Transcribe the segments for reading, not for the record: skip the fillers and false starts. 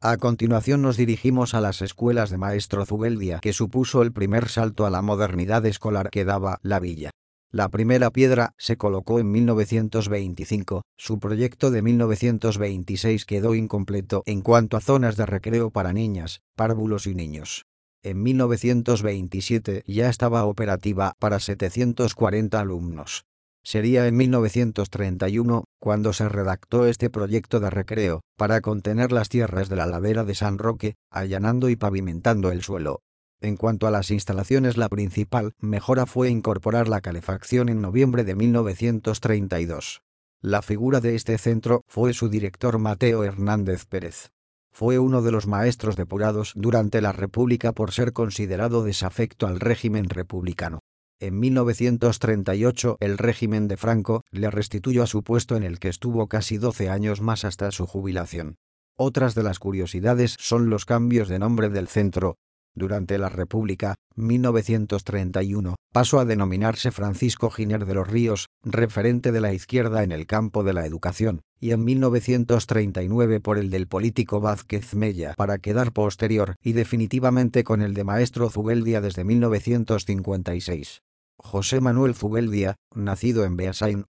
A continuación nos dirigimos a las escuelas de Maestro Zubeldia, que supuso el primer salto a la modernidad escolar que daba la villa. La primera piedra se colocó en 1925, su proyecto de 1926 quedó incompleto en cuanto a zonas de recreo para niñas, párvulos y niños. En 1927 ya estaba operativa para 740 alumnos. Sería en 1931 cuando se redactó este proyecto de recreo, para contener las tierras de la ladera de San Roque, allanando y pavimentando el suelo. En cuanto a las instalaciones, la principal mejora fue incorporar la calefacción en noviembre de 1932. La figura de este centro fue su director Mateo Hernández Pérez. Fue uno de los maestros depurados durante la República por ser considerado desafecto al régimen republicano. En 1938 el régimen de Franco le restituyó a su puesto en el que estuvo casi 12 años más hasta su jubilación. Otras de las curiosidades son los cambios de nombre del centro. Durante la República, 1931, pasó a denominarse Francisco Giner de los Ríos, referente de la izquierda en el campo de la educación, y en 1939 por el del político Vázquez Mella para quedar posterior y definitivamente con el de Maestro Zubeldia desde 1956. José Manuel Zubeldia, nacido en Beasain,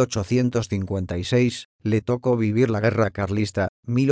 1856, le tocó vivir la Guerra Carlista,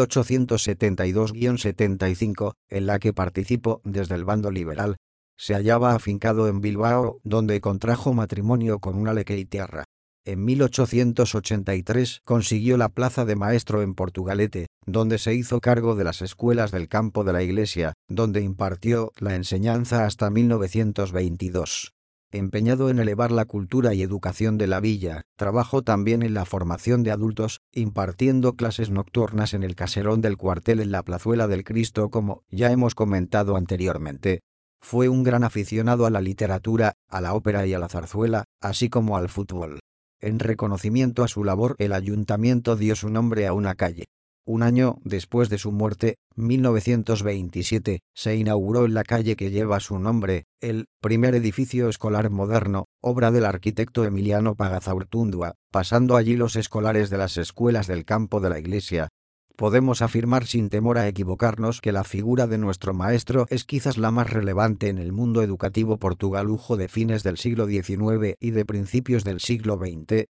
1872-75, en la que participó desde el bando liberal. Se hallaba afincado en Bilbao, donde contrajo matrimonio con una lequeitiarra. En 1883 consiguió la plaza de maestro en Portugalete, donde se hizo cargo de las escuelas del campo de la iglesia, donde impartió la enseñanza hasta 1922. Empeñado en elevar la cultura y educación de la villa, trabajó también en la formación de adultos, impartiendo clases nocturnas en el caserón del cuartel en la Plazuela del Cristo, como ya hemos comentado anteriormente. Fue un gran aficionado a la literatura, a la ópera y a la zarzuela, así como al fútbol. En reconocimiento a su labor, el ayuntamiento dio su nombre a una calle. Un año después de su muerte, 1927, se inauguró en la calle que lleva su nombre, el primer edificio escolar moderno, obra del arquitecto Emiliano Pagazaurtundúa, pasando allí los escolares de las escuelas del campo de la iglesia. Podemos afirmar sin temor a equivocarnos que la figura de nuestro maestro es quizás la más relevante en el mundo educativo portugalujo de fines del siglo XIX y de principios del siglo XX.